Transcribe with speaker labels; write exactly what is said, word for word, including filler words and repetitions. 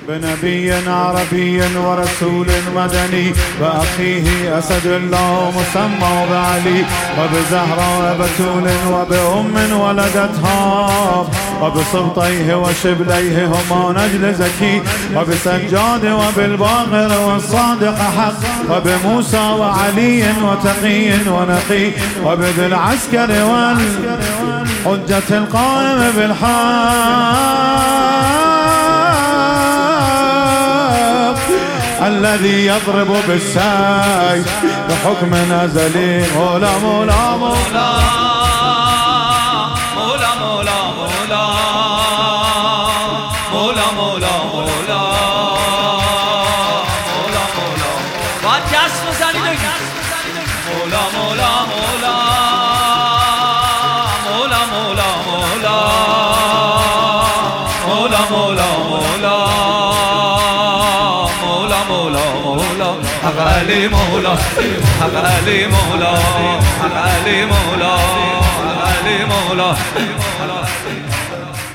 Speaker 1: بنبي عربي ورسول مدني وأخيه أسد الله مسمى بعلي وبزهراء بتول وبأم ولدتها وبسبطيه وشبليه هما نجل زكي وبسجاد وبالباقر والصادق حق وبموسى وعلي وتقي ونقي وبذي العسكر والحجة القائم بالحق الذي يضرب بالسيف بحكم أزلي. مولا مولا مولا
Speaker 2: مولا مولا مولا مولا مولا مولا مولا مولا باید جست بزنید مولا مولا مولا مولا مولا مولا مولا مولا مولا مولا مولا مولا حق علی مولا حق علی مولا حق علی مولا حق علی مولا